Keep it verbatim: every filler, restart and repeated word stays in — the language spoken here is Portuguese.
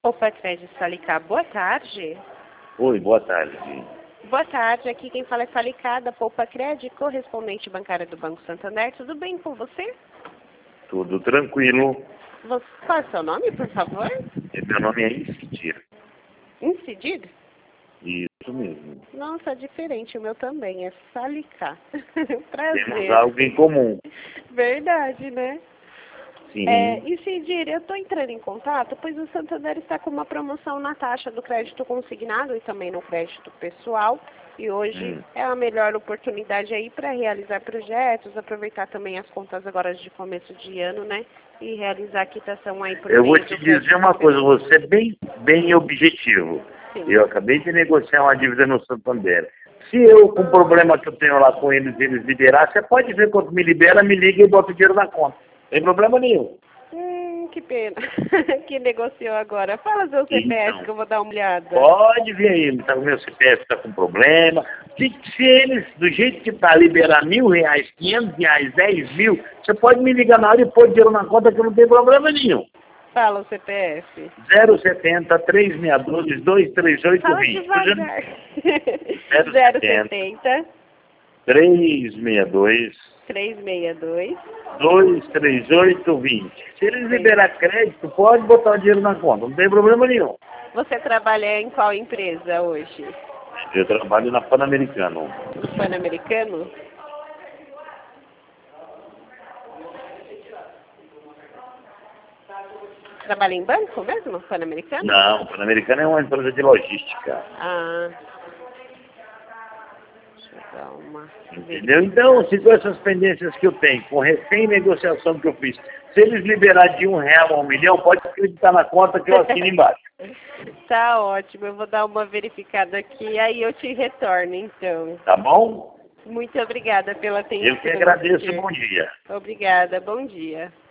Opa, Crédito Salicá, boa tarde. Oi, boa tarde. Boa tarde, aqui quem fala é Salicá, da Poupa Crédito, correspondente bancária do Banco Santander. Tudo bem com você? Tudo tranquilo. você qual é o seu nome, por favor? Meu nome é Incidir. Incidir? Isso mesmo. Nossa, diferente, o meu também, é Salicá. Prazer. Temos algo em comum. Verdade, né? Sim. É, Incidir, eu estou entrando em contato, pois o Santander está com uma promoção na taxa do crédito consignado e também no crédito pessoal. E hoje Hum. é a melhor oportunidade aí para realizar projetos, aproveitar também as contas agora de começo de ano, né? E realizar a quitação aí por Eu vou meio te do dizer crédito uma coisa, pessoal. você é bem, bem objetivo. Sim. Eu acabei de negociar uma dívida no Santander. Se eu, com o problema que eu tenho lá com eles, eles liberar, você pode ver quanto me libera, me liga e bota o dinheiro na conta. Não tem problema nenhum. Hum, que pena. Que negociou agora. Fala seu C P F Então, que eu vou dar uma olhada. pode vir aí, tá, o meu C P F está com problema. Se, se eles, do jeito que está, liberar mil reais, quinhentos reais, dez mil, você pode me ligar na hora e pôr dinheiro na conta que não tem problema nenhum. Fala o C P F. zero setenta, trezentos e sessenta e dois, dois três oito, Fala vinte. devagar. zero setenta, trezentos e sessenta e dois, trezentos e sessenta e dois. dois três oito, vinte. Se eles liberar crédito, pode botar o dinheiro na conta, não tem problema nenhum. Você trabalha em qual empresa hoje? Eu trabalho na Pan-Americano. No Pan-Americano? Trabalha em banco mesmo, Pan-Americano? Não, Pan-Americano é uma empresa de logística. Ah. Deixa eu dar uma... Entendeu? Então, se com essas pendências que eu tenho, com recém-negociação que eu fiz, se eles liberar de um real a um milhão, pode acreditar na conta que eu assino embaixo. Tá ótimo, eu vou dar uma verificada aqui, aí eu te retorno, então. Tá bom? Muito obrigada pela atenção. Eu que agradeço, bom dia. Obrigada, bom dia.